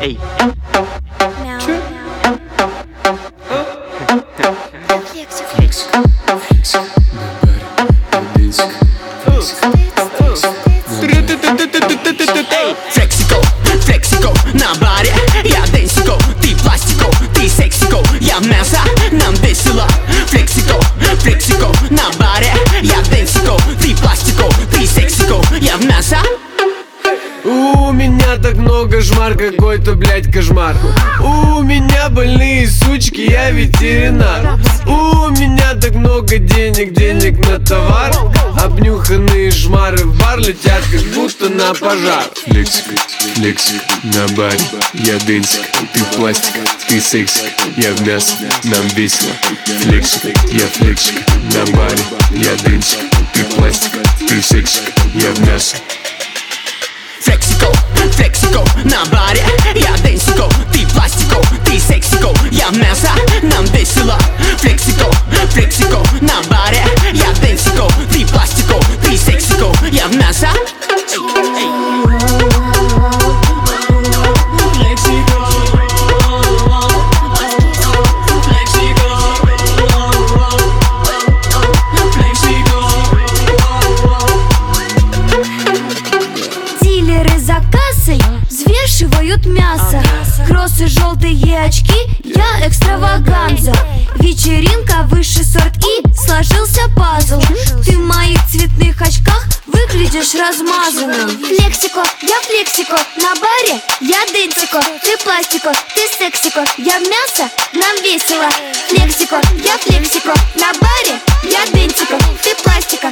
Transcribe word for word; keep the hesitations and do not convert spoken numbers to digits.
Эй. Чё? Флексик. Флексик. Эй, флексико, флексико, на баре я денсико, ты пластико, ты сексико, я мясо, нам весело. Флексико, флексико, на баре я денсико, ты пластико, ты сексико, я мясо. У меня так много жмар, какой-то, блядь, кошмар. У меня больные сучки, я ветеринар. У меня так много денег, денег на товар. Обнюханные жмары в бар летят, как будто на пожар. Флексик, флексик, на баре я денсик, ты пластик, ты сексик, я в мясо, нам весело. Флексик, я флексик, на баре я денсик, ты пластик, ты сексик, я в мясо. Флексико, флексико, на баре я денсико, ты пластико, ты сексико, я мясо, нам весело. Флексико, флексико, на баре я денсико, ты пластико, ты сексико, я мясо. Дилеры за кассой взвешивают мясо. Кроссы, желтые очки, я экстраваганза. Вечеринка, высший сорт и сложился пазл. Ты в моих цветных очках выглядишь размазанным. Флексико, я флексико, на баре я денсико, ты пластико, ты сексико, я мясо, нам весело. Флексико, я флексико, на баре я денсико, ты пластико,